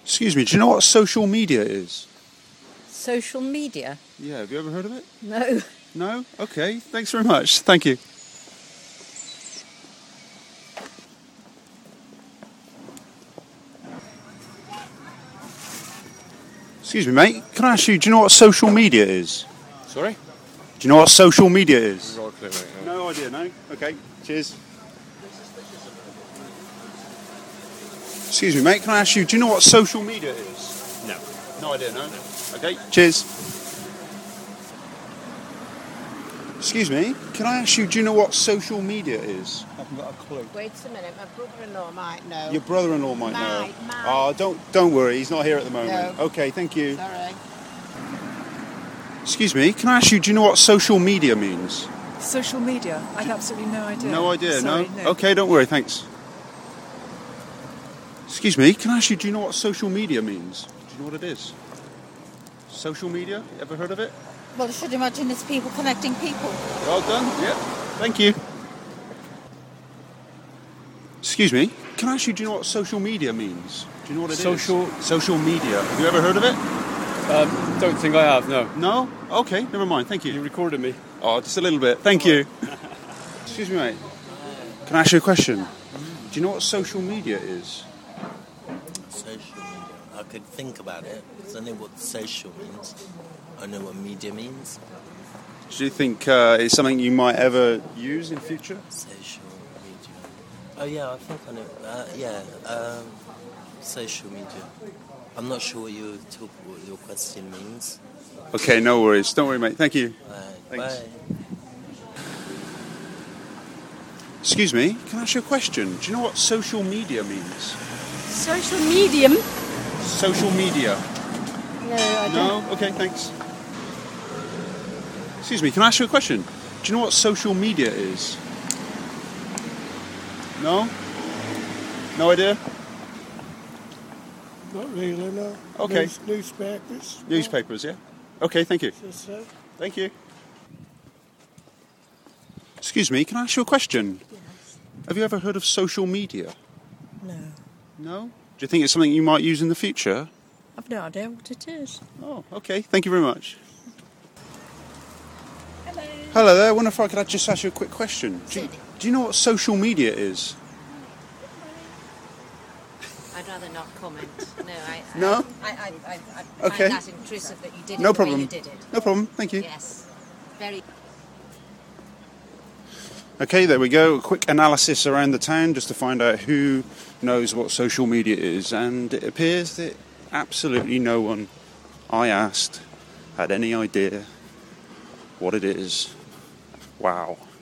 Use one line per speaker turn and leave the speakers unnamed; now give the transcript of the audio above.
Excuse me, do you know what social media is?
Social media?
Yeah, have you ever heard of it?
No.
No? Okay, thanks very much. Thank you. Excuse me, mate. Can I ask you, do you know what social media is?
Sorry?
Do you know what social media is?
Not a clue, mate.
No idea, no? Okay, cheers. Excuse me, mate. Can I ask you, do you know what social media is?
No.
No idea, no? Okay, cheers. Excuse me, can I ask you, do you know what social media is?
I haven't got a clue.
Wait a minute, my brother-in-law might know.
Your brother-in-law might know.
Might.
Oh, don't worry, he's not here at the moment.
No.
Okay, thank you.
Sorry.
Excuse me, can I ask you, do you know what social media means?
Social media? I have absolutely no idea.
No idea,
Sorry,
no? Okay, don't worry, thanks. Excuse me, can I ask you, do you know what social media means? Do you know what it is? Social media? Ever heard of it?
Well, I should imagine it's people connecting people.
Well done, yep. Thank you. Excuse me, can I ask you, do you know what social media means? Do you know what it is? Social media. Have you ever heard of it?
Don't think I have, no.
No? Okay, never mind, thank
You
you.
recorded me.
Oh, just a little bit. Thank you. Excuse me, mate. Can I ask you a question? Do you know what social media is?
Social media. I could think about it. I know what social means. I know what media means.
Do you think it's something you might ever use in future?
Social media. Oh yeah, I think I know. Social media. I'm not sure what your question means.
Okay, no worries. Don't worry, mate. Thank you. Thanks.
Bye.
Excuse me, can I ask you a question? Do you know what social media means?
Social medium?
Social media.
No, I don't.
No? Okay, thanks. Excuse me, can I ask you a question? Do you know what social media is? No? No idea?
Not really, no.
Okay.
Newspapers.
Newspapers, yeah? Okay, thank you.
Just so.
Thank you. Excuse me, can I ask you a question?
Yes.
Have you ever heard of social media?
No.
No? Do you think it's something you might use in the future?
I've no idea what it is.
Oh, okay. Thank you very much. Hello there. I wonder if I could just ask you a quick question. Do you know what social media is?
I'd rather not comment. No,
No?
I
Okay.
find that intrusive that you did it
No
the way
problem.
you did it.
No problem. Thank you.
Yes. Very...
Okay, there we go. A quick analysis around the town just to find out who knows what social media is. And it appears that absolutely no one I asked had any idea what it is. Wow.